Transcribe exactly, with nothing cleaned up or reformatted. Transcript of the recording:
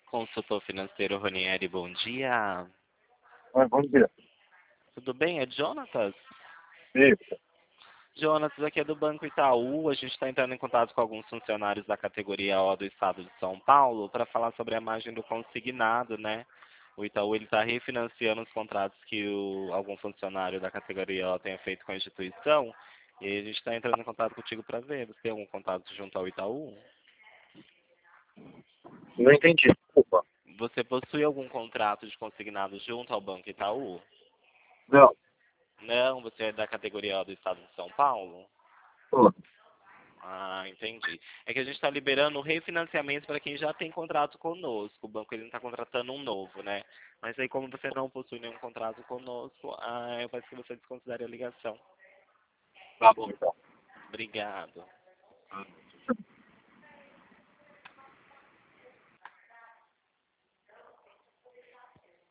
Consultor financeiro Ronieri, bom dia. Ah, bom dia. Tudo bem? É Jonatas? Isso. Jonatas, aqui é do Banco Itaú. A gente está entrando em contato com alguns funcionários da categoria O do Estado de São Paulo para falar sobre a margem do consignado, né? O Itaú está refinanciando os contratos que o, algum funcionário da categoria O tenha feito com a instituição. E aí a gente está entrando em contato contigo para ver. Você tem algum contato junto ao Itaú? Não entendi, desculpa. Você possui algum contrato de consignado junto ao Banco Itaú? Não, Não, você é da categoria O do Estado de São Paulo? pô, Ah, entendi. É que a gente está liberando refinanciamento para quem já tem contrato conosco. O banco ele não está contratando um novo, né? Mas aí, como você não possui nenhum contrato conosco, ah, eu peço que você desconsidere a ligação. tá bom então. Obrigado.